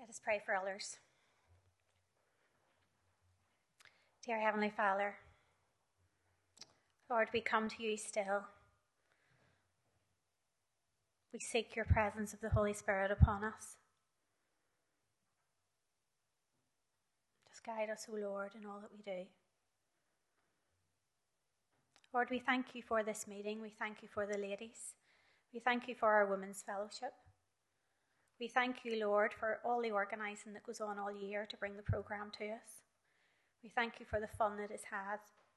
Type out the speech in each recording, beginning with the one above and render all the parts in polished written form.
Let us pray for others. Dear Heavenly Father, Lord, we come to you still. We seek your presence of the Holy Spirit upon us. Just guide us, O Lord, in all that we do. Lord, we thank you for this meeting. We thank you for the ladies. We thank you for our women's fellowship. We thank you, Lord, for all the organising that goes on all year to bring the programme to us. We thank you for the fun that is had.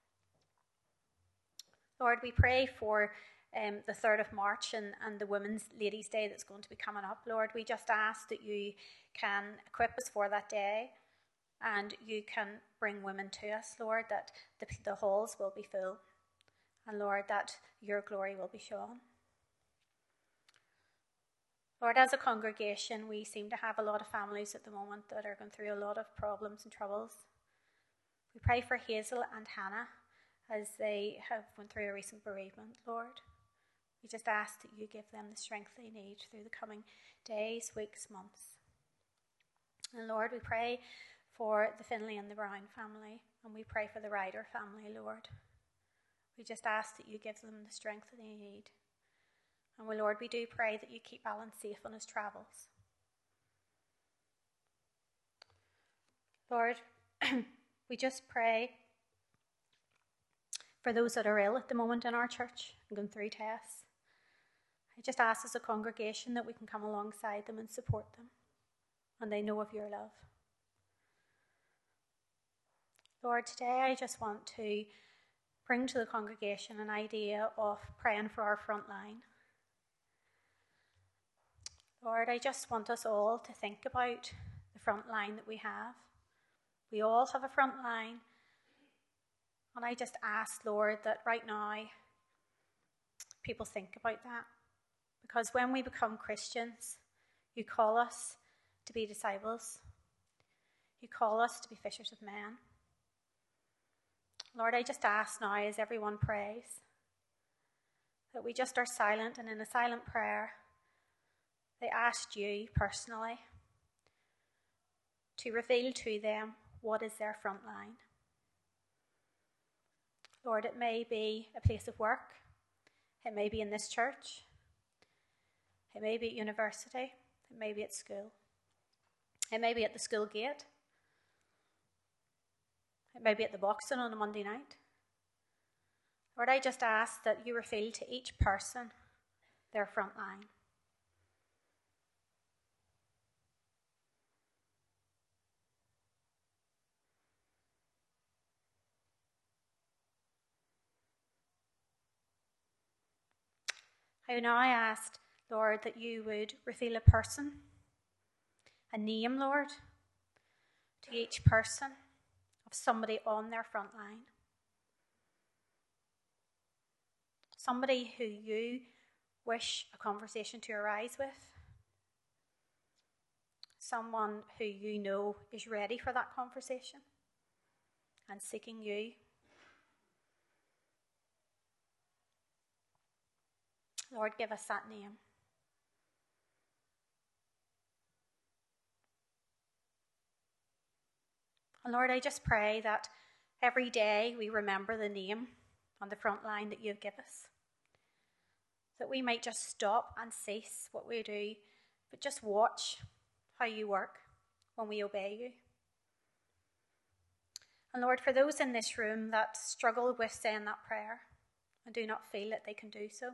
Lord, we pray for the 3rd of March and the Women's Ladies' Day that's going to be coming up. Lord, we just ask that you can equip us for that day and you can bring women to us, Lord, that the halls will be full and, Lord, that your glory will be shown. Lord, as a congregation, we seem to have a lot of families at the moment that are going through a lot of problems and troubles. We pray for Hazel and Hannah as they have went through a recent bereavement, Lord. We just ask that you give them the strength they need through the coming days, weeks, months. And Lord, we pray for the Finlay and the Brown family, and we pray for the Ryder family, Lord. We just ask that you give them the strength that they need. And well, Lord, we do pray that you keep Alan safe on his travels. Lord, we just pray for those that are ill at the moment in our church and going through tests. I just ask as a congregation that we can come alongside them and support them, and they know of your love. Lord, today I just want to bring to the congregation an idea of praying for our front line. Lord, I just want us all to think about the front line that we have. We all have a front line. And I just ask, Lord, that right now people think about that. Because when we become Christians, you call us to be disciples. You call us to be fishers of men. Lord, I just ask now as everyone prays that we just are silent, and in a silent prayer they asked you personally to reveal to them what is their front line. Lord, it may be a place of work. It may be in this church. It may be at university. It may be at school. It may be at the school gate. It may be at the boxing on a Monday night. Lord, I just ask that you reveal to each person their front line. I now asked, Lord, that you would reveal a person, a name, Lord, to each person of somebody on their front line. Somebody who you wish a conversation to arise with. Someone who you know is ready for that conversation and seeking you. Lord, give us that name. And Lord, I just pray that every day we remember the name on the front line that you've given us. That we might just stop and cease what we do, but just watch how you work when we obey you. And Lord, for those in this room that struggle with saying that prayer and do not feel that they can do so,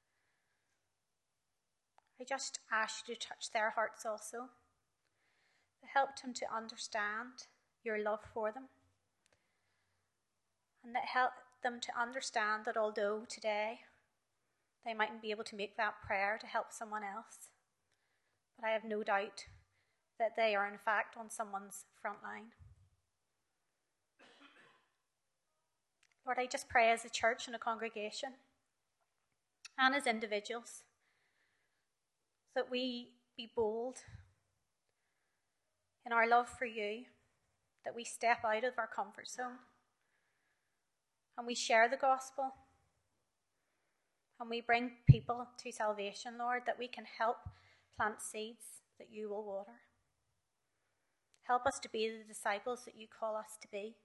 I just ask you to touch their hearts also, to help them to understand your love for them, and that help them to understand that although today they mightn't be able to make that prayer to help someone else, but I have no doubt that they are in fact on someone's front line. Lord, I just pray as a church and a congregation and as individuals that we be bold in our love for you, that we step out of our comfort zone and we share the gospel and we bring people to salvation, Lord, that we can help plant seeds that you will water. Help us to be the disciples that you call us to be.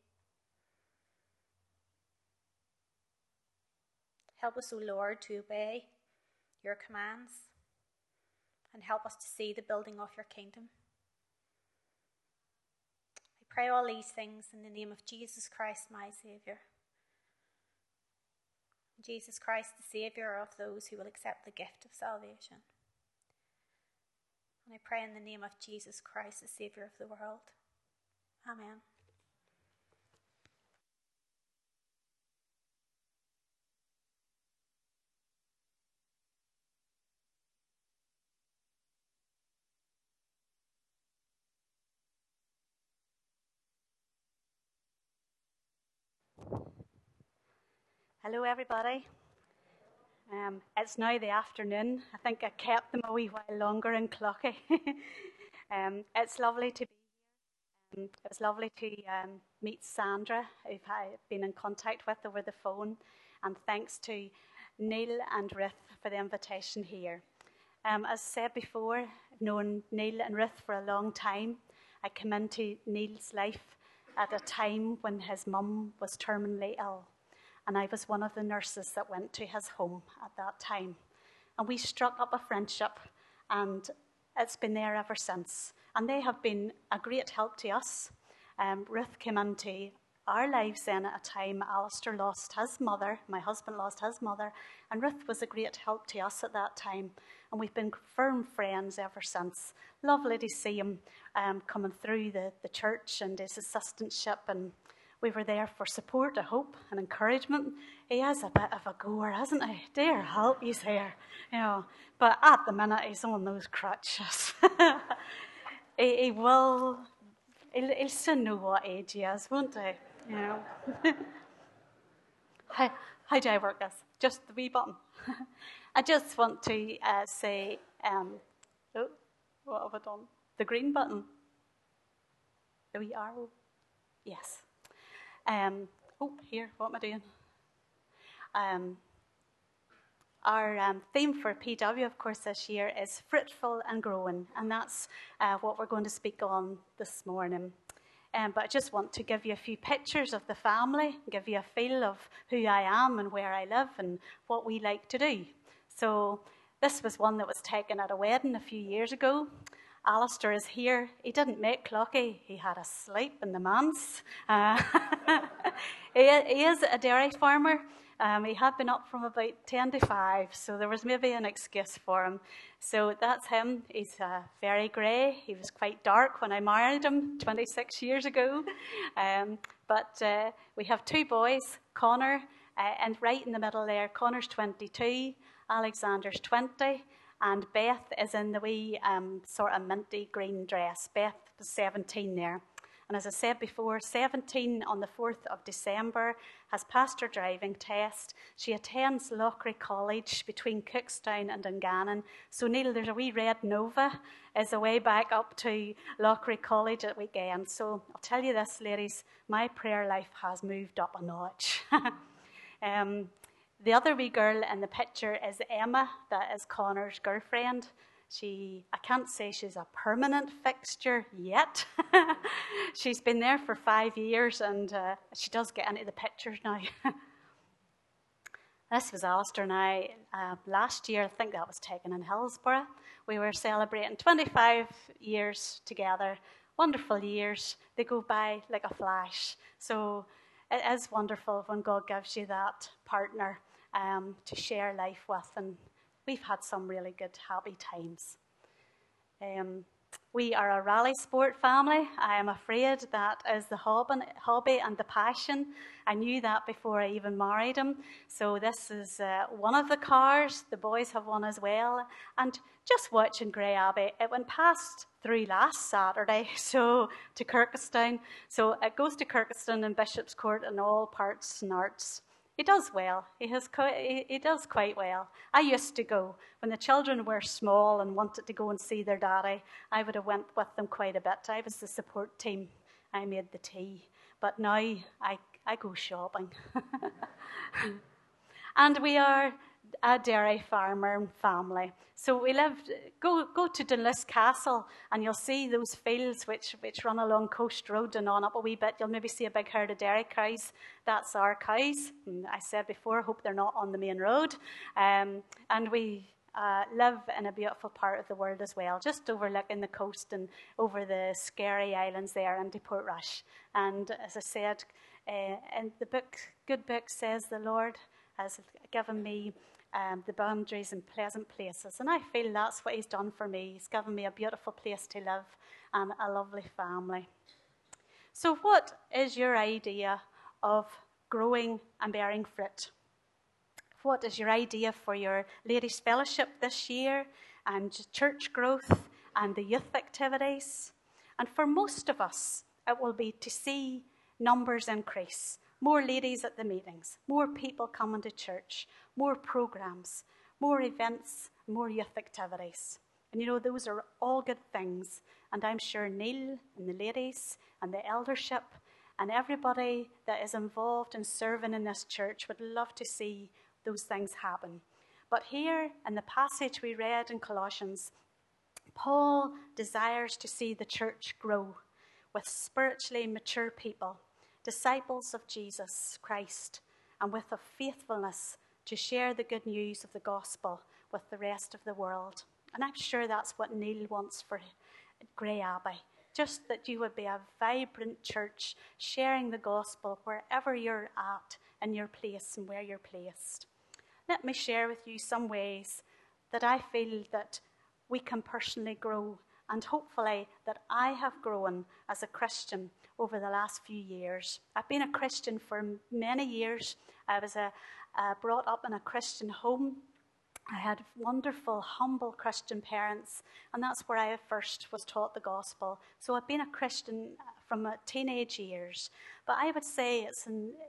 Help us, O Lord, to obey your commands, and help us to see the building of your kingdom. I pray all these things in the name of Jesus Christ, my Saviour. Jesus Christ, the Saviour of those who will accept the gift of salvation. And I pray in the name of Jesus Christ, the Saviour of the world. Amen. Hello everybody. It's now the afternoon. I think I kept them a wee while longer in Cloughy. It's lovely to be here. It was lovely to meet Sandra, who I've been in contact with over the phone, and thanks to Neil and Ruth for the invitation here. As said before, I've known Neil and Ruth for a long time. I came into Neil's life at a time when his mum was terminally ill. And I was one of the nurses that went to his home at that time. And we struck up a friendship, and it's been there ever since. And they have been a great help to us. Ruth came into our lives then at a time Alistair lost his mother, my husband lost his mother, and Ruth was a great help to us at that time. And we've been firm friends ever since. Lovely to see him coming through the church and his assistantship, and we were there for support, I hope, and encouragement. He is a bit of a goer, isn't he? Dear help, he's here. You know, but at the minute, he's on those crutches. He'll soon know what age he is, won't he? You know. How do I work this? Just the wee button. I just want to say, what have I done? The green button. The wee arrow. Yes. Here, what am I doing? Our theme for PW, of course, this year is fruitful and growing, and that's what we're going to speak on this morning. But I just want to give you a few pictures of the family, give you a feel of who I am and where I live and what we like to do. So this was one that was taken at a wedding a few years ago. Alistair is here. He didn't make Cloughy. He had a sleep in the manse. He is a dairy farmer. He had been up from about 10 to 5, so there was maybe an excuse for him. So that's him. He's very grey. He was quite dark when I married him 26 years ago. But we have 2 boys, Connor, and right in the middle there, Connor's 22, Alexander's 20, and Beth is in the wee sort of minty green dress. Beth was 17 there. And as I said before, 17 on the 4th of December, has passed her driving test. She attends Loughry College between Cookstown and Dungannon. So Neil, there's a wee red Nova is a way back up to Loughry College at weekend. So I'll tell you this, ladies, my prayer life has moved up a notch. The other wee girl in the picture is Emma, that is Connor's girlfriend. I can't say she's a permanent fixture yet. She's been there for 5 years, and she does get into the pictures now. This was Alistair and I last year. I think that was taken in Hillsborough. We were celebrating 25 years together. Wonderful years. They go by like a flash. So it is wonderful when God gives you that partner to share life with, and we've had some really good, happy times. We are a rally sport family. I am afraid that is the hobby and the passion. I knew that before I even married him. So this is one of the cars. The boys have one as well. And just watching Grey Abbey, it went past through last Saturday, so to Kirkestown. So it goes to Kirkestown and Bishop's Court and all parts and arts. He does well. He does quite well. I used to go. When the children were small and wanted to go and see their daddy, I would have went with them quite a bit. I was the support team. I made the tea. But now I go shopping. And we are a dairy farmer family. So we lived, go to Dunluce Castle and you'll see those fields which run along Coast Road, and on up a wee bit you'll maybe see a big herd of dairy cows. That's our cows. And I said before, I hope they're not on the main road. And we live in a beautiful part of the world as well, just overlooking the coast and over the Scary Islands there into Portrush. And as I said, in the book, Good Book says the Lord has given me the boundaries and pleasant places. And I feel that's what he's done for me. He's given me a beautiful place to live and a lovely family. So what is your idea of growing and bearing fruit? What is your idea for your ladies' fellowship this year, and church growth and the youth activities? And for most of us, it will be to see numbers increase. More ladies at the meetings, more people coming to church, more programs, more events, more youth activities. And you know, those are all good things. And I'm sure Neil and the ladies and the eldership and everybody that is involved in serving in this church would love to see those things happen. But here in the passage we read in Colossians, Paul desires to see the church grow with spiritually mature people, disciples of Jesus Christ, and with a faithfulness to share the good news of the gospel with the rest of the world. And I'm sure that's what Neil wants for Grey Abbey. Just that you would be a vibrant church sharing the gospel wherever you're at in your place and where you're placed. Let me share with you some ways that I feel that we can personally grow, and hopefully that I have grown as a Christian over the last few years. I've been a Christian for many years. I was brought up in a Christian home. I had wonderful, humble Christian parents, and that's where I first was taught the gospel. So I've been a Christian from teenage years. But I would say it's,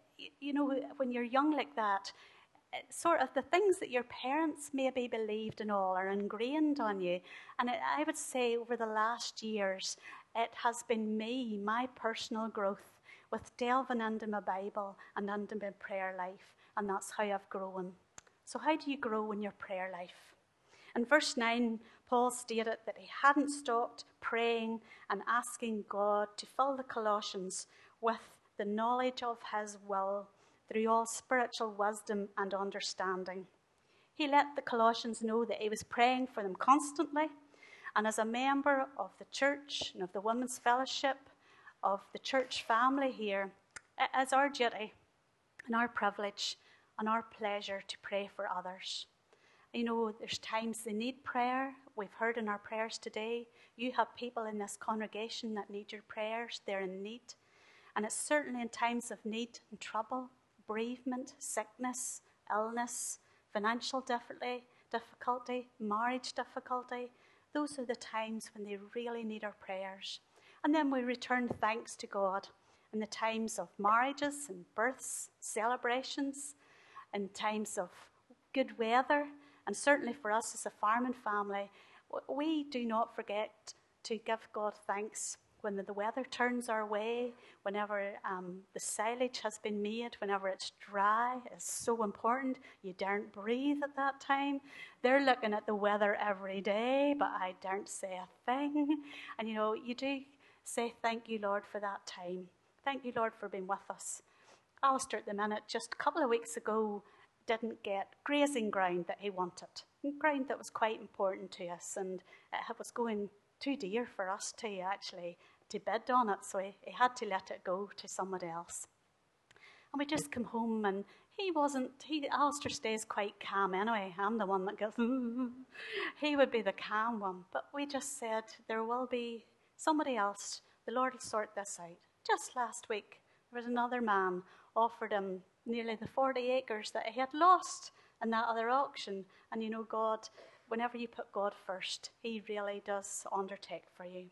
when you're young like that, sort of the things that your parents maybe believed and all are ingrained on you. And I would say over the last years, it has been me, my personal growth, with delving into my Bible and into my prayer life. And that's how I've grown. So how do you grow in your prayer life? In verse 9, Paul stated that he hadn't stopped praying and asking God to fill the Colossians with the knowledge of his will through all spiritual wisdom and understanding. He let the Colossians know that he was praying for them constantly. And as a member of the church and of the women's fellowship, of the church family here, it is our duty and our privilege and our pleasure to pray for others. You know, there's times they need prayer. We've heard in our prayers today, you have people in this congregation that need your prayers. They're in need. And it's certainly in times of need and trouble, bereavement, sickness, illness, financial difficulty, marriage difficulty. Those are the times when they really need our prayers. And then we return thanks to God in the times of marriages and births, celebrations, in times of good weather. And certainly for us as a farming family, we do not forget to give God thanks when the weather turns our way, whenever the silage has been made, whenever it's dry. It's so important. You daren't breathe at that time. They're looking at the weather every day, but I daren't say a thing. And you know, you do say thank you, Lord, for that time. Thank you, Lord, for being with us. Alistair at the minute, just a couple of weeks ago, didn't get grazing ground that he wanted. Ground that was quite important to us, and it was going too dear for us to bid on it, so he had to let it go to somebody else. And we just come home, and Alistair stays quite calm anyway. I'm the one that goes, he would be the calm one. But we just said, there will be somebody else. The Lord will sort this out. Just last week, there was another man offered him nearly the 40 acres that he had lost in that other auction. And you know, God, whenever you put God first, he really does undertake for you.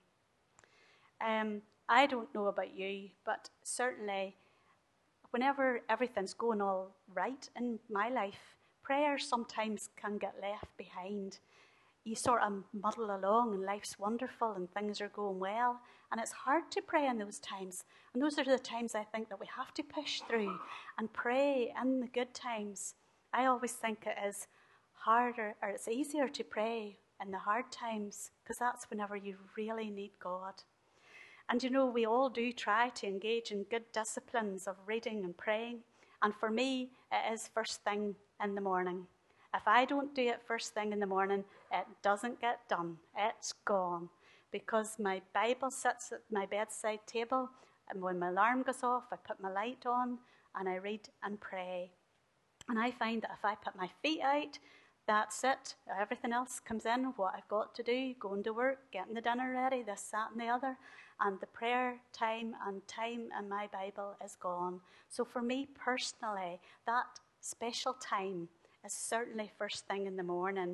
I don't know about you, but certainly whenever everything's going all right in my life, prayer sometimes can get left behind. You sort of muddle along and life's wonderful and things are going well, and it's hard to pray in those times. And those are the times I think that we have to push through and pray in the good times. I always think it is harder, or it's easier to pray in the hard times, because that's whenever you really need God. And you know, we all do try to engage in good disciplines of reading and praying. And for me, it is first thing in the morning. If I don't do it first thing in the morning, it doesn't get done. It's gone. Because my Bible sits at my bedside table, and when my alarm goes off, I put my light on and I read and pray. And I find that if I put my feet out, that's it. Everything else comes in, what I've got to do, going to work, getting the dinner ready, this, that, and the other. And the prayer time and time in my Bible is gone. So for me personally, that special time is certainly first thing in the morning.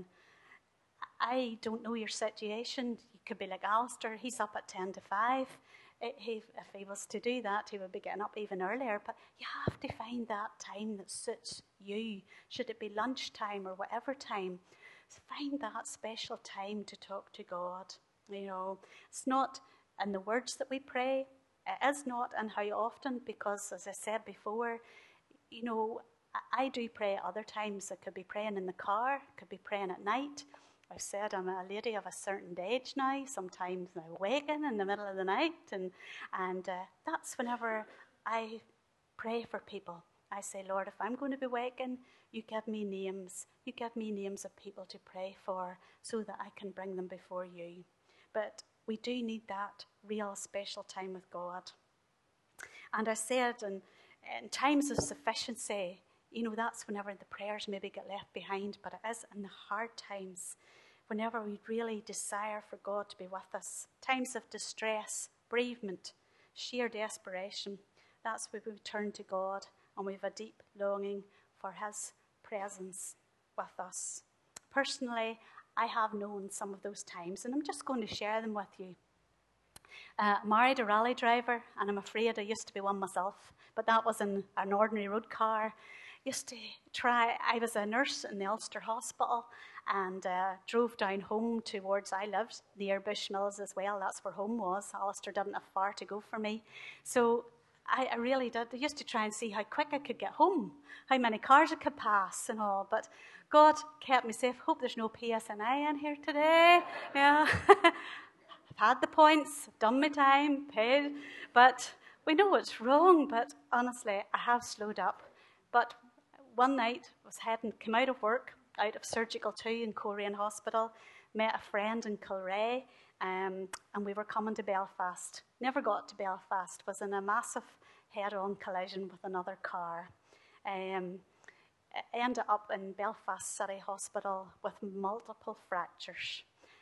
I don't know your situation. You could be like Alistair. He's up at 10 to 5. If he was to do that, he would be getting up even earlier. But you have to find that time that suits you. Should it be lunchtime or whatever time, find that special time to talk to God. You know, it's not in the words that we pray. It is not in how often, because as I said before, you know, I do pray at other times. I could be praying in the car, could be praying at night. I've said I'm a lady of a certain age now. Sometimes I waken in the middle of the night, and that's whenever I pray for people. I say, Lord, if I'm going to be waking, you give me names. You give me names of people to pray for so that I can bring them before you. But we do need that real special time with God. And I said, in times of sufficiency, you know, that's whenever the prayers maybe get left behind, but it is in the hard times, whenever we really desire for God to be with us. Times of distress, bereavement, sheer desperation, that's where we turn to God, and we have a deep longing for his presence with us. Personally, I have known some of those times, and I'm just going to share them with you. Married a rally driver, and I'm afraid I used to be one myself, but that was in an ordinary road car. I was a nurse in the Ulster Hospital, and drove down home towards, I lived near Bushmills as well, that's where home was. Alistair didn't have far to go for me. So I really did. I used to try and see how quick I could get home, how many cars I could pass and all, but God kept me safe. Hope there's no PSNI in here today. Yeah. I've had the points, done my time, paid, but we know it's wrong, but honestly, I have slowed up. But one night, came out of work, out of Surgical 2 in Coleraine Hospital, met a friend in Kilrea, and we were coming to Belfast. Never got to Belfast, was in a massive head-on collision with another car. Ended up in Belfast City Hospital with multiple fractures.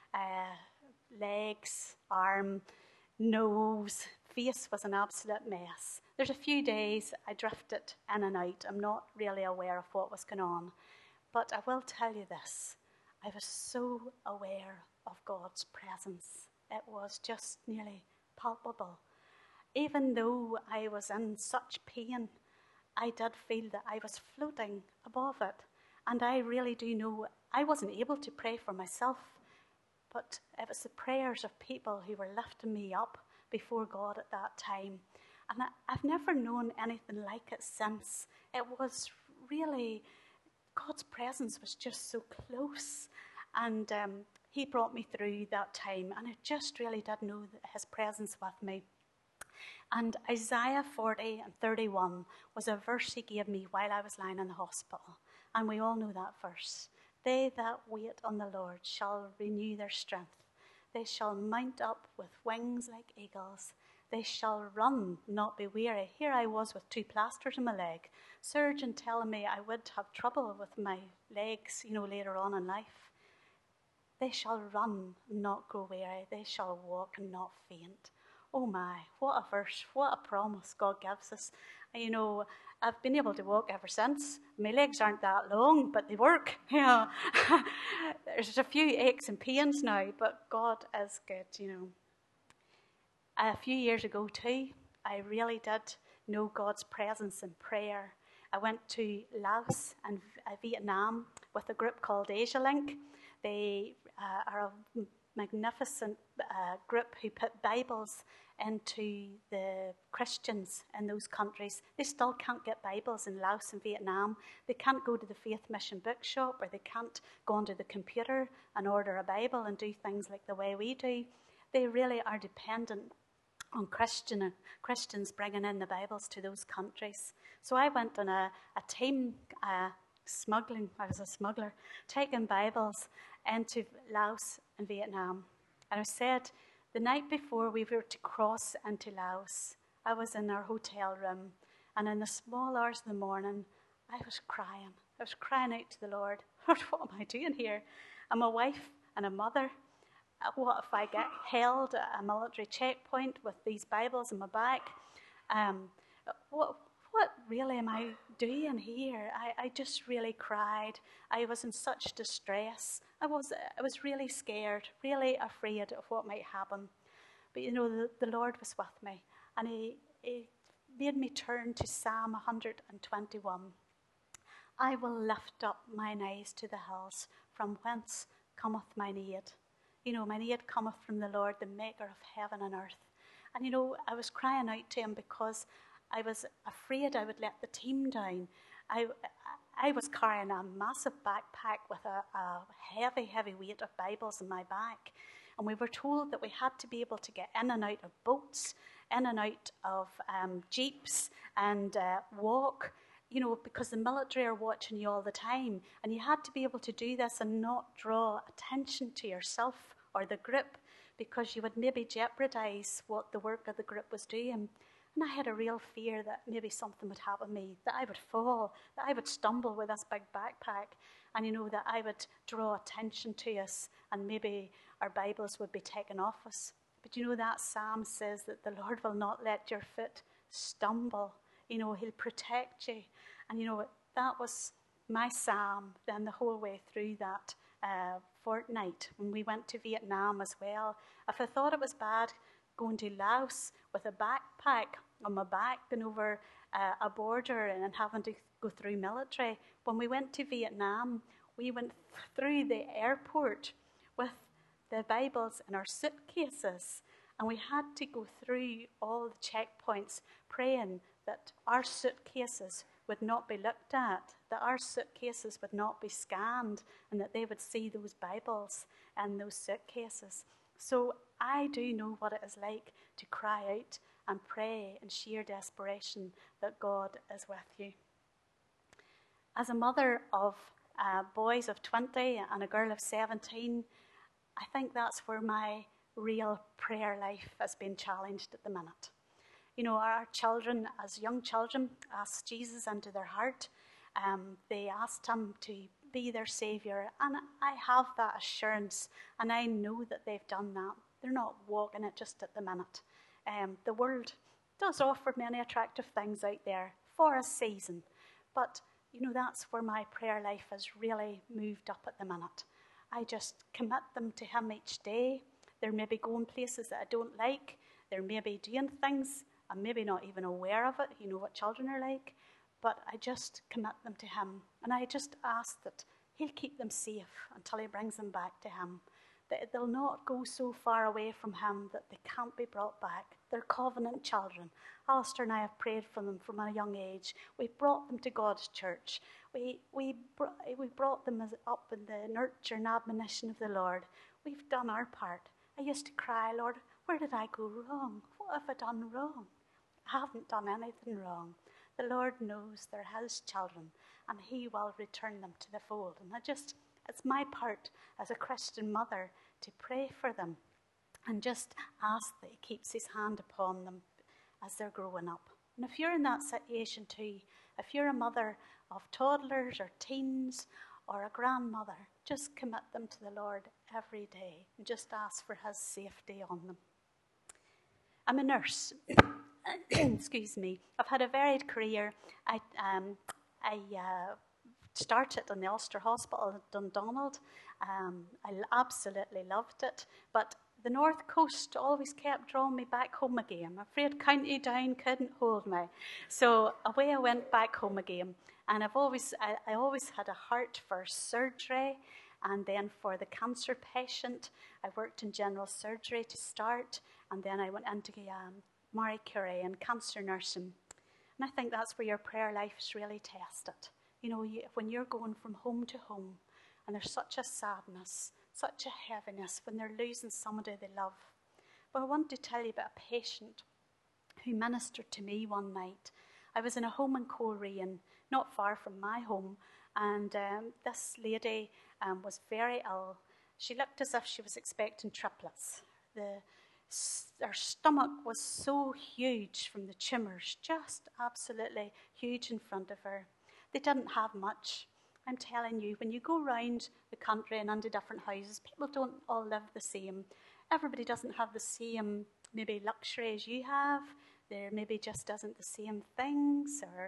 Legs, arm, nose, face was an absolute mess. There's a few days I drifted in and out. I'm not really aware of what was going on. But I will tell you this. I was so aware of God's presence. It was just nearly palpable. Even though I was in such pain, I did feel that I was floating above it. And I really do know I wasn't able to pray for myself, but it was the prayers of people who were lifting me up before God at that time. And I've never known anything like it since. It was really, God's presence was just so close. And he brought me through that time. And I just really did know his presence with me. And Isaiah 40 and 31 was a verse he gave me while I was lying in the hospital. And we all know that verse. They that wait on the Lord shall renew their strength. They shall mount up with wings like eagles. They shall run, not be weary. Here I was with 2 plasters in my leg. Surgeon telling me I would have trouble with my legs, later on in life. They shall run, not grow weary. They shall walk and not faint. Oh my, what a verse, what a promise God gives us. I've been able to walk ever since. My legs aren't that long, but they work. There's a few aches and pains now, but God is good, A few years ago too, I really did know God's presence in prayer. I went to Laos and Vietnam with a group called Asia Link. They are a magnificent group who put Bibles into the Christians in those countries. They still can't get Bibles in Laos and Vietnam. They can't go to the Faith Mission bookshop, or they can't go onto the computer and order a Bible and do things like the way we do. They really are dependent on Christians bringing in the Bibles to those countries. So I went on a team smuggling. I was a smuggler, taking Bibles into Laos and Vietnam. And I said, the night before we were to cross into Laos, I was in our hotel room, and in the small hours of the morning, I was crying. I was crying out to the Lord, Lord, what am I doing here? I'm a wife and a mother. What if I get held at a military checkpoint with these Bibles in my back? What really am I doing here? I just really cried. I was in such distress. I was really scared, really afraid of what might happen. But the Lord was with me, and He made me turn to Psalm 121. I will lift up mine eyes to the hills, from whence cometh mine aid. Mine aid cometh from the Lord, the maker of heaven and earth. And I was crying out to Him because I was afraid I would let the team down. I was carrying a massive backpack with a heavy, heavy weight of Bibles in my back. And we were told that we had to be able to get in and out of boats, in and out of jeeps, and walk, because the military are watching you all the time. And you had to be able to do this and not draw attention to yourself or the group, because you would maybe jeopardize what the work of the group was doing. And I had a real fear that maybe something would happen to me, that I would fall, that I would stumble with this big backpack, and that I would draw attention to us, and maybe our Bibles would be taken off us. But that psalm says that the Lord will not let your foot stumble. He'll protect you. And that was my psalm then the whole way through that fortnight when we went to Vietnam as well. If I thought it was bad going to Laos with a backpack on my back and over a border and having to go through military, when we went to Vietnam, we went through the airport with the Bibles in our suitcases, and we had to go through all the checkpoints praying that our suitcases would not be looked at, that our suitcases would not be scanned, and that they would see those Bibles and those suitcases. So I do know what it is like to cry out and pray in sheer desperation that God is with you. As a mother of boys of 20 and a girl of 17, I think that's where my real prayer life has been challenged at the minute. Our children, as young children, asked Jesus into their heart. They asked Him to be their Saviour, and I have that assurance, and I know that they've done that. They're not walking it just at the minute. The world does offer many attractive things out there for a season, but that's where my prayer life has really moved up at the minute. I just commit them to Him each day. They're maybe going places that I don't like. They're maybe doing things I'm maybe not even aware of it. What children are like. But I just commit them to Him. And I just ask that He'll keep them safe until He brings them back to Him. That they'll not go so far away from Him that they can't be brought back. They're covenant children. Alistair and I have prayed for them from a young age. We brought them to God's church. We brought them up in the nurture and admonition of the Lord. We've done our part. I used to cry, Lord, where did I go wrong? What have I done wrong? I haven't done anything wrong. The Lord knows they're His children, and He will return them to the fold. And it's my part as a Christian mother to pray for them and just ask that He keeps His hand upon them as they're growing up. And if you're in that situation too, if you're a mother of toddlers or teens or a grandmother, just commit them to the Lord every day and just ask for His safety on them. I'm a nurse. Excuse me. I've had a varied career. I started in the Ulster Hospital at Dundonald. I absolutely loved it, but the North Coast always kept drawing me back home again. I'm afraid County Down couldn't hold me. So away I went back home again. And I always had a heart for surgery And then for the cancer patient, I worked in general surgery to start, and then I went into Marie Curie and cancer nursing. And I think that's where your prayer life is really tested. You know, when you're going from home to home, and there's such a sadness, such a heaviness when they're losing somebody they love. But I want to tell you about a patient who ministered to me one night. I was in a home in Coleraine, not far from my home, and this lady was very ill. She looked as if she was expecting triplets. Her stomach was so huge from the tumours, just absolutely huge in front of her. They didn't have much. I'm telling you, when you go around the country and into different houses, people don't all live the same. Everybody doesn't have the same maybe luxury as you have. There maybe just isn't the same things, or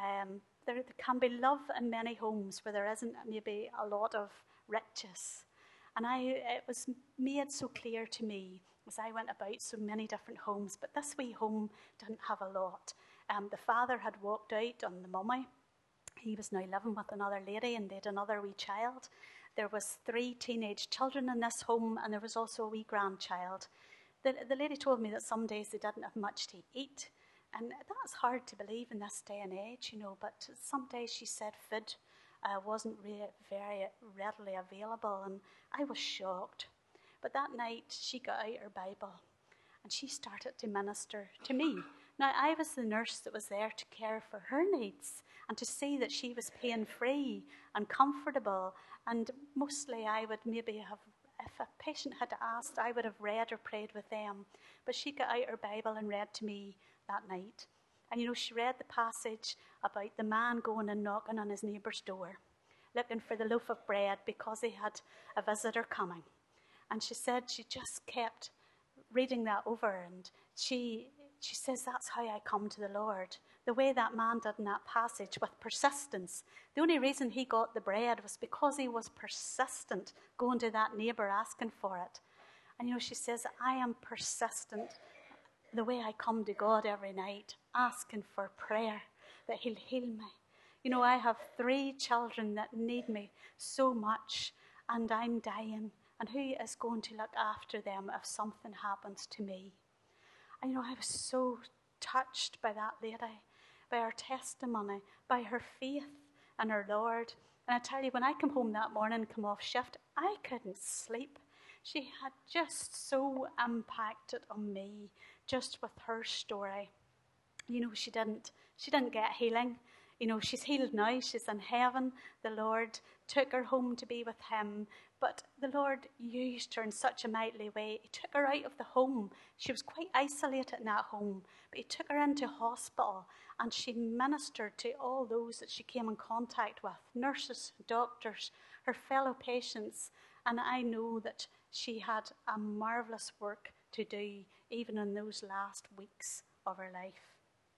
there can be love in many homes where there isn't maybe a lot of riches. And it was made so clear to me as I went about so many different homes, but this wee home didn't have a lot. The father had walked out on the mummy. He was now living with another lady, and they had another wee child. There was 3 teenage children in this home, and there was also a wee grandchild. The lady told me that some days they didn't have much to eat, and that's hard to believe in this day and age, you know, but some days she said food wasn't very readily available, and I was shocked. But that night she got out her Bible, and she started to minister to me. Now, I was the nurse that was there to care for her needs and to see that she was pain-free and comfortable. And mostly I would maybe have, if a patient had asked, I would have read or prayed with them. But she got out her Bible and read to me that night. And, you know, she read the passage about the man going and knocking on his neighbour's door, looking for the loaf of bread because he had a visitor coming. And she said she just kept reading that over, and she says, that's how I come to the Lord. The way that man did in that passage, with persistence. The only reason he got the bread was because he was persistent, going to that neighbour asking for it. And you know, she says, I am persistent the way I come to God every night, asking for prayer, that he'll heal me. You know, I have 3 children that need me so much, and I'm dying. And who is going to look after them if something happens to me? And you know, I was so touched by that lady, by her testimony, by her faith in her Lord. And I tell you, when I come home that morning, come off shift, I couldn't sleep. She had just so impacted on me, just with her story. You know, she didn't get healing. You know, she's healed now. She's in heaven. The Lord took her home to be with him. But the Lord used her in such a mighty way. He took her out of the home. She was quite isolated in that home. But he took her into hospital, and she ministered to all those that she came in contact with, nurses, doctors, her fellow patients. And I know that she had a marvellous work to do, even in those last weeks of her life.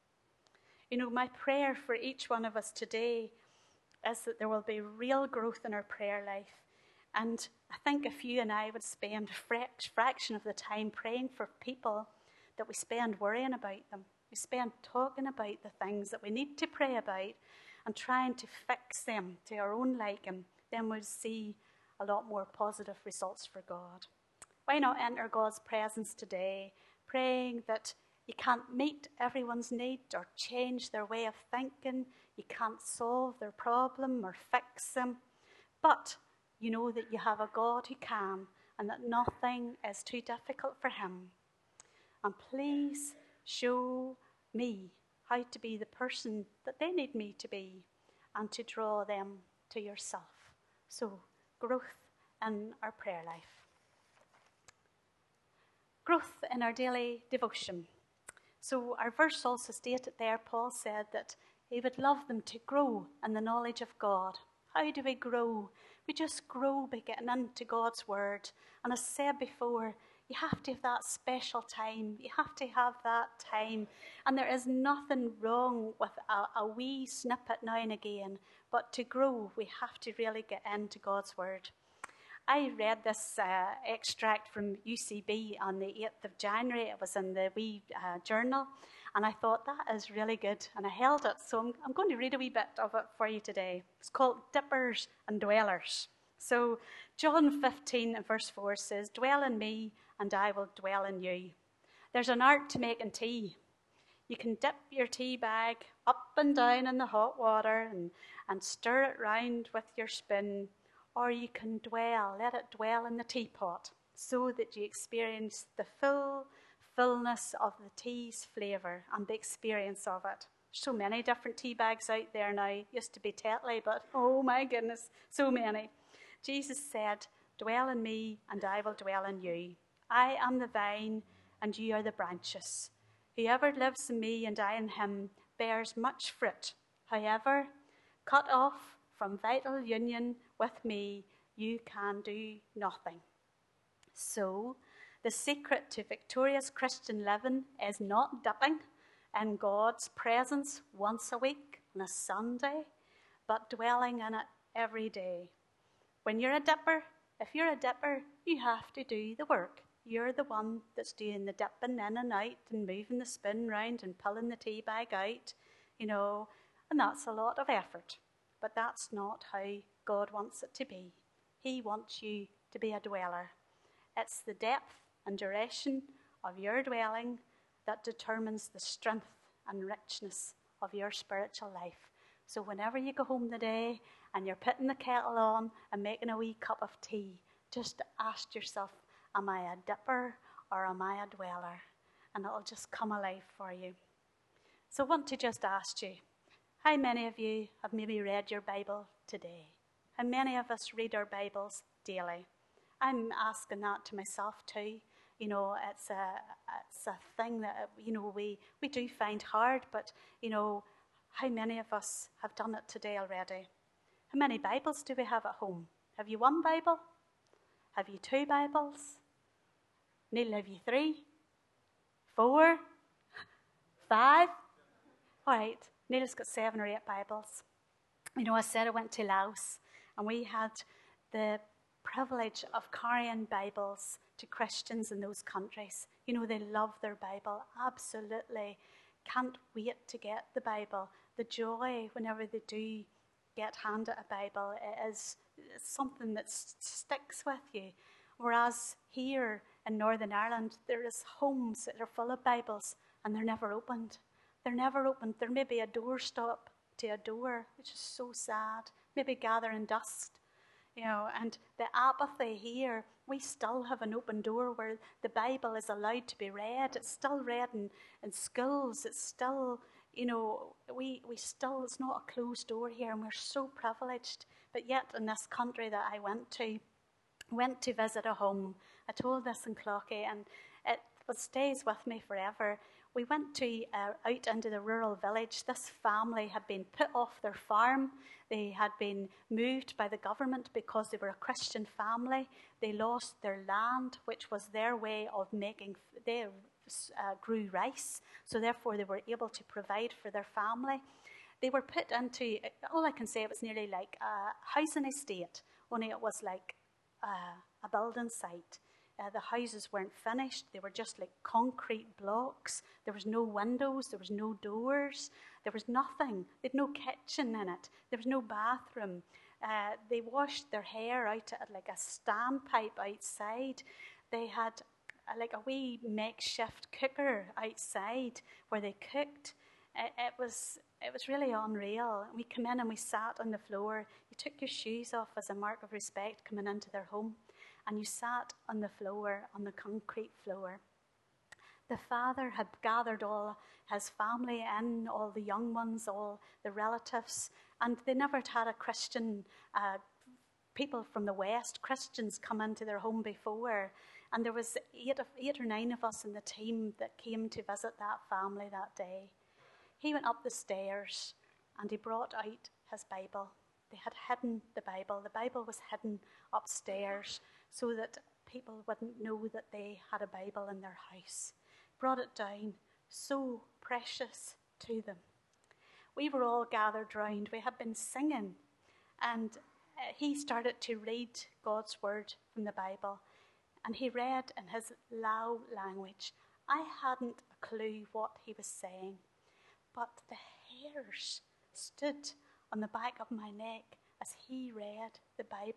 You know, my prayer for each one of us today is that there will be real growth in our prayer life. And I think if you and I would spend a fraction of the time praying for people, that we spend worrying about them, we spend talking about the things that we need to pray about and trying to fix them to our own liking, then we'll see a lot more positive results for God. Why not enter God's presence today, praying that you can't meet everyone's need or change their way of thinking. You can't solve their problem or fix them. But you know that you have a God who can, and that nothing is too difficult for him. And please show me how to be the person that they need me to be, and to draw them to yourself. So, growth in our prayer life. Growth in our daily devotion. So our verse also stated there, Paul said that he would love them to grow in the knowledge of God. How do we grow? We just grow by getting into God's word. And as I said before, you have to have that special time. You have to have that time. And there is nothing wrong with a wee snippet now and again. But to grow, we have to really get into God's word. I read this extract from UCB on the 8th of January. It was in the wee journal, and I thought, that is really good, and I held it. So I'm going to read a wee bit of it for you today. It's called Dippers and Dwellers. So John 15 and verse 4 says, "Dwell in me and I will dwell in you." There's an art to making tea. You can dip your tea bag up and down in the hot water and stir it round with your spoon, or you can let it dwell in the teapot so that you experience the fullness of the tea's flavour and the experience of it. So many different tea bags out there now. Used to be Tetley, but oh my goodness, so many. Jesus said, "Dwell in me and I will dwell in you. I am the vine and you are the branches. Whoever lives in me and I in him bears much fruit. However, cut off from vital union with me, you can do nothing." So, the secret to victorious Christian living is not dipping in God's presence once a week on a Sunday, but dwelling in it every day. When you're a dipper, if you're a dipper, you have to do the work. You're the one that's doing the dipping in and out and moving the spoon round and pulling the tea bag out, and that's a lot of effort. But that's not how God wants it to be. He wants you to be a dweller. It's the depth and duration of your dwelling that determines the strength and richness of your spiritual life. So whenever you go home today and you're putting the kettle on and making a wee cup of tea, just ask yourself, am I a dipper or am I a dweller? And it'll just come alive for you. So I want to just ask you, how many of you have maybe read your Bible today? How many of us read our Bibles daily? I'm asking that to myself too. It's a thing that, we do find hard, but, how many of us have done it today already? How many Bibles do we have at home? Have you one Bible? Have you two Bibles? Neil, have you 3? 4? 5? All right, Neil's got 7 or 8 Bibles. I said I went to Laos, and we had the privilege of carrying Bibles to Christians in those countries. They love their Bible, absolutely. Can't wait to get the Bible. The joy whenever they do get handed a Bible, it is something that sticks with you. Whereas here in Northern Ireland, there is homes that are full of Bibles and they're never opened. They're never opened. There may be a doorstop to a door, which is so sad. Maybe gathering dust. And the apathy here, we still have an open door where the Bible is allowed to be read. It's still read in schools. It's still, it's not a closed door here, and we're so privileged. But yet in this country that I went to visit a home. I told this in Cloghy, and it stays with me forever. We went to out into the rural village. This family had been put off their farm. They had been moved by the government because they were a Christian family. They lost their land, which was their way of making. They grew rice, so therefore they were able to provide for their family. They were put into, all I can say, it was nearly like a housing estate, only it was like a building site. The houses weren't finished. They were just like concrete blocks. There was no windows. There was no doors. There was nothing. They had no kitchen in it. There was no bathroom. They washed their hair out at like a standpipe outside. They had like a wee makeshift cooker outside where they cooked. It was really unreal. We came in and we sat on the floor. You took your shoes off as a mark of respect coming into their home. And you sat on the floor, on the concrete floor. The father had gathered all his family in, all the young ones, all the relatives, and they never had a Christian, people from the West, Christians, come into their home before. And there was 8 or 9 of us in the team that came to visit that family that day. He went up the stairs and he brought out his Bible. They had hidden the Bible. The Bible was hidden upstairs so that people wouldn't know that they had a Bible in their house. Brought it down, so precious to them. We were all gathered round. We had been singing, and he started to read God's word from the Bible, and he read in his Lao language. I hadn't a clue what he was saying, but the hairs stood on the back of my neck as he read the Bible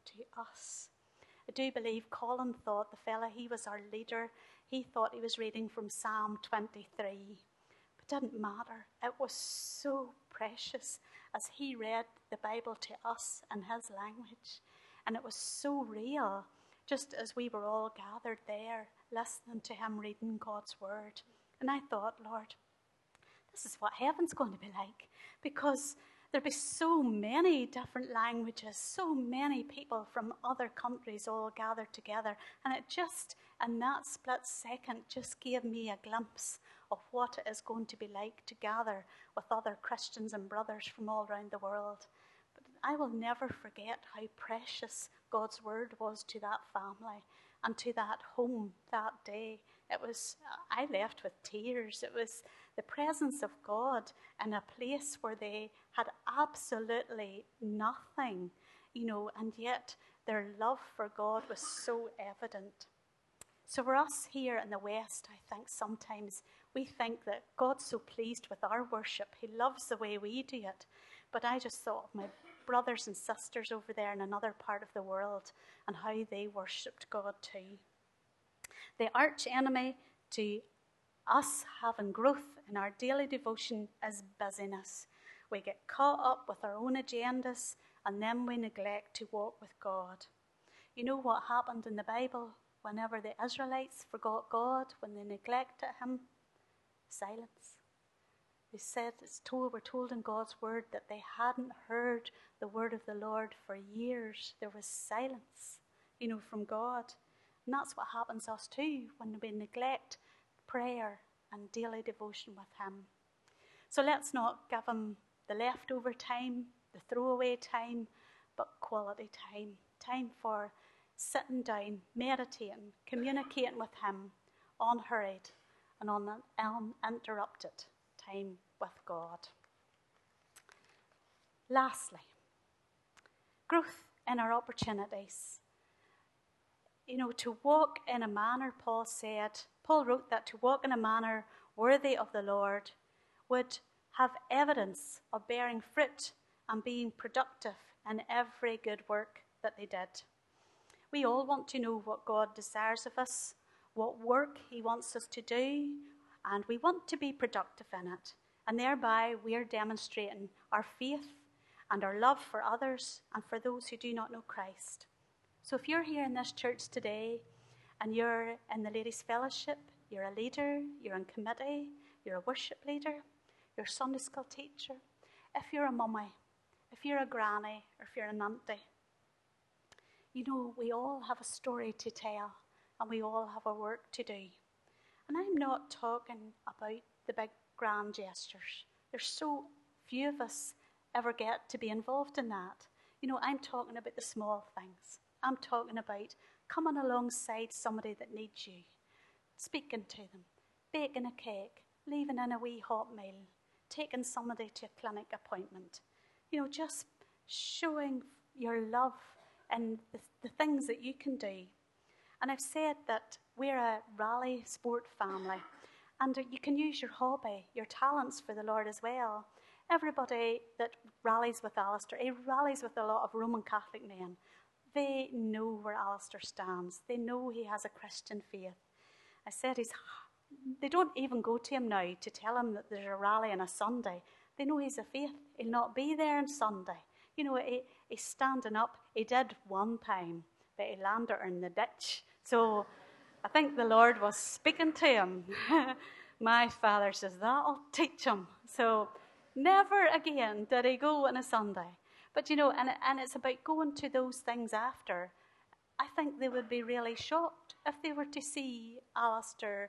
to us. I do believe Colin thought, the fella, he was our leader, he thought he was reading from Psalm 23. But it didn't matter. It was so precious as he read the Bible to us in his language. And it was so real, just as we were all gathered there, listening to him reading God's word. And I thought, Lord, this is what heaven's going to be like, because there'll be so many different languages, so many people from other countries all gathered together. And it just, in that split second, just gave me a glimpse of what it is going to be like to gather with other Christians and brothers from all around the world. But I will never forget how precious God's word was to that family and to that home that day. It was, I left with tears. It was the presence of God in a place where they had absolutely nothing, and yet their love for God was so evident. So for us here in the West, I think sometimes we think that God's so pleased with our worship. He loves the way we do it. But I just thought of my brothers and sisters over there in another part of the world and how they worshipped God too. The arch enemy to us having growth in our daily devotion is busyness. We get caught up with our own agendas and then we neglect to walk with God. You know what happened in the Bible whenever the Israelites forgot God, when they neglected him? Silence. They said, we're told in God's word that they hadn't heard the word of the Lord for years. There was silence, from God. And that's what happens to us too when we neglect prayer and daily devotion with him. So let's not give him the leftover time, the throwaway time, but quality time. Time for sitting down, meditating, communicating with him, unhurried and uninterrupted time with God. Lastly, growth in our opportunities. To walk in a manner, Paul wrote that to walk in a manner worthy of the Lord would have evidence of bearing fruit and being productive in every good work that they did. We all want to know what God desires of us, what work he wants us to do, and we want to be productive in it. And thereby we are demonstrating our faith and our love for others and for those who do not know Christ. So if you're here in this church today and you're in the Ladies' Fellowship, you're a leader, you're in committee, you're a worship leader, you're a Sunday school teacher, if you're a mummy, if you're a granny, or if you're an auntie, we all have a story to tell and we all have a work to do. And I'm not talking about the big grand gestures. There's so few of us ever get to be involved in that. I'm talking about the small things. I'm talking about coming alongside somebody that needs you, speaking to them, baking a cake, leaving in a wee hot meal, taking somebody to a clinic appointment. Just showing your love and the things that you can do. And I've said that we're a rally sport family, and you can use your hobby, your talents for the Lord as well. Everybody that rallies with Alistair, he rallies with a lot of Roman Catholic men. They know where Alistair stands. They know he has a Christian faith. I said they don't even go to him now to tell him that there's a rally on a Sunday. They know he's a faith. He'll not be there on Sunday. He's standing up. He did one time, but he landed in the ditch. So I think the Lord was speaking to him. My father says, that'll teach him. So never again did he go on a Sunday. But, and it's about going to those things after. I think they would be really shocked if they were to see Alistair,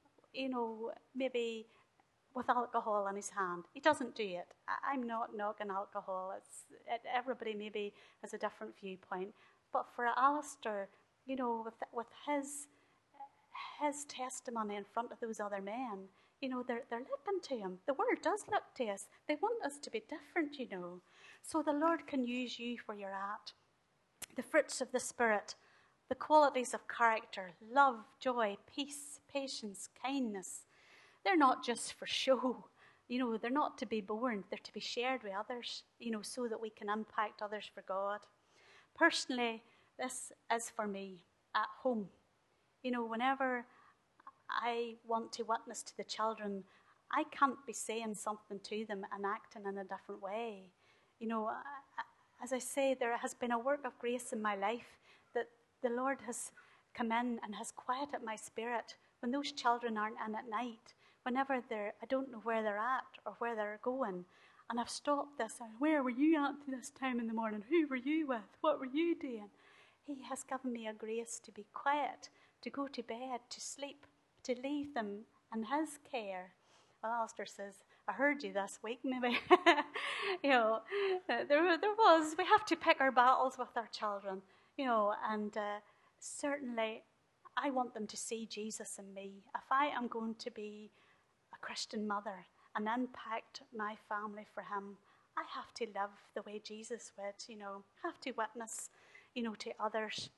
maybe with alcohol in his hand. He doesn't do it. I'm not knocking alcohol. Everybody maybe has a different viewpoint. But for Alistair, with his testimony in front of those other men, they're looking to him. The word does look to us. They want us to be different, So the Lord can use you where you're at. The fruits of the Spirit, the qualities of character, love, joy, peace, patience, kindness, they're not just for show. They're not to be borne. They're to be shared with others, so that we can impact others for God. Personally, this is for me at home. You know, whenever I want to witness to the children, I can't be saying something to them and acting in a different way. You know, as I say, there has been a work of grace in my life that the Lord has come in and has quieted my spirit when those children aren't in at night, whenever I don't know where they're at or where they're going. And I've stopped this. Where were you at this time in the morning? Who were you with? What were you doing? He has given me a grace to be quiet, to go to bed, to sleep, to leave them in his care. Well, Alistair says, I heard you this week, maybe. You know, there was, we have to pick our battles with our children, you know, and certainly I want them to see Jesus in me. If I am going to be a Christian mother and impact my family for him, I have to live the way Jesus would, you know, have to witness, you know, to others.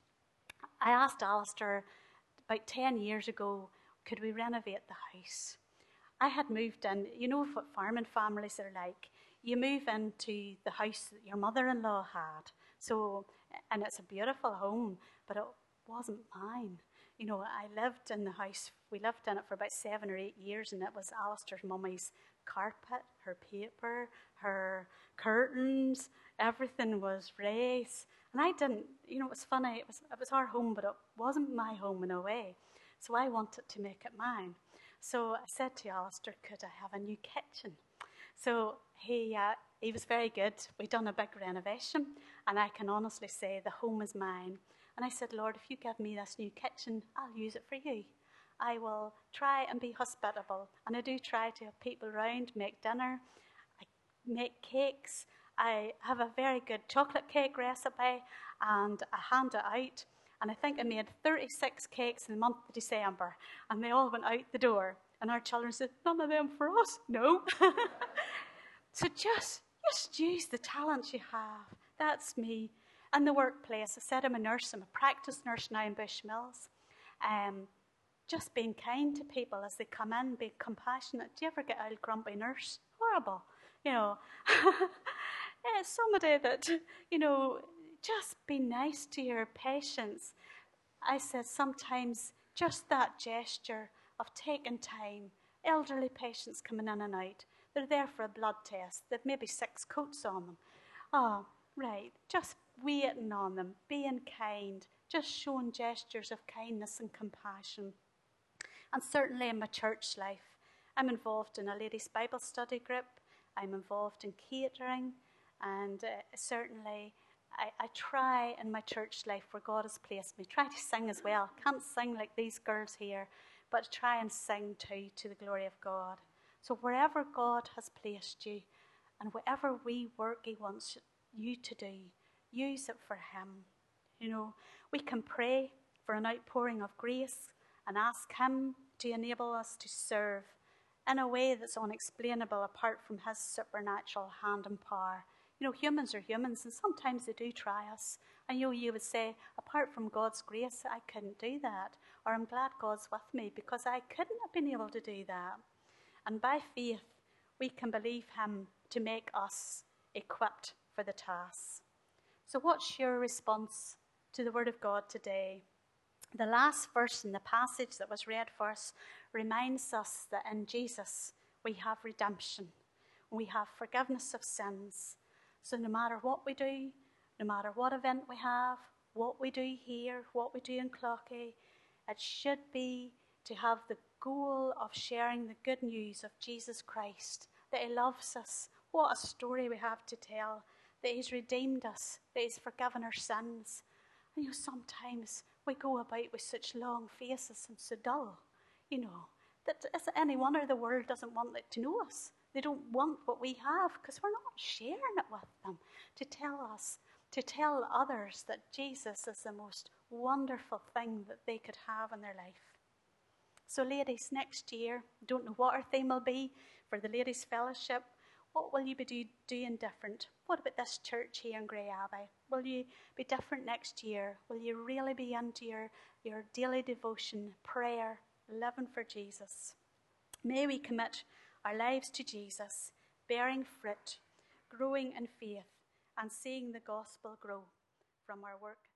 I asked Alistair about 10 years ago, could we renovate the house? I had moved in, you know what farming families are like. You move into the house that your mother-in-law had. So, and it's a beautiful home, but it wasn't mine. You know, I lived in the house, we lived in it for about 7 or 8 years, and it was Alistair's mummy's carpet, her paper, her curtains, everything was raised. And I didn't, you know, it was funny, it was our home, but it wasn't my home in a way. So I wanted to make it mine. So I said to Alistair, could I have a new kitchen? So he was very good. We'd done a big renovation, and I can honestly say the home is mine. And I said, Lord, if you give me this new kitchen, I'll use it for you. I will try and be hospitable. And I do try to have people around, make dinner, I make cakes. I have a very good chocolate cake recipe, and I hand it out. And I think I made 36 cakes in the month of December, and they all went out the door. And our children said, none of them for us? No. So just use the talents you have. That's me. In the workplace, I said I'm a nurse. I'm a practice nurse now in Bushmills. Just being kind to people as they come in, being compassionate. Do you ever get old grumpy nurse? Horrible. You know, somebody that, you know, just be nice to your patients. I said sometimes just that gesture of taking time, elderly patients coming in and out, they're there for a blood test, they've maybe 6 coats on them. Oh, right, just waiting on them, being kind, just showing gestures of kindness and compassion. And certainly in my church life, I'm involved in a ladies' Bible study group, I'm involved in catering, and certainly I try in my church life where God has placed me, try to sing as well. Can't sing like these girls here, but try and sing too to the glory of God. So wherever God has placed you and whatever wee work he wants you to do, use it for him. You know, we can pray for an outpouring of grace and ask him to enable us to serve in a way that's unexplainable apart from his supernatural hand and power. You know, humans are humans, and sometimes they do try us. And you would say, apart from God's grace, I couldn't do that. Or I'm glad God's with me because I couldn't have been able to do that. And by faith, we can believe him to make us equipped for the task. So what's your response to the word of God today? The last verse in the passage that was read for us reminds us that in Jesus we have redemption. We have forgiveness of sins. So no matter what we do, no matter what event we have, what we do here, what we do in Cloughy, it should be to have the goal of sharing the good news of Jesus Christ, that he loves us. What a story we have to tell, that he's redeemed us, that he's forgiven our sins. And you know, sometimes we go about with such long faces and so dull, you know, that is any wonder the world doesn't want to know us. They don't want what we have because we're not sharing it with them to tell others that Jesus is the most wonderful thing that they could have in their life. So ladies, next year, don't know what our theme will be for the Ladies' Fellowship. What will you be doing different? What about this church here in Grey Abbey? Will you be different next year? Will you really be into your daily devotion, prayer, living for Jesus? May we commit our lives to Jesus, bearing fruit, growing in faith, and seeing the gospel grow from from our work.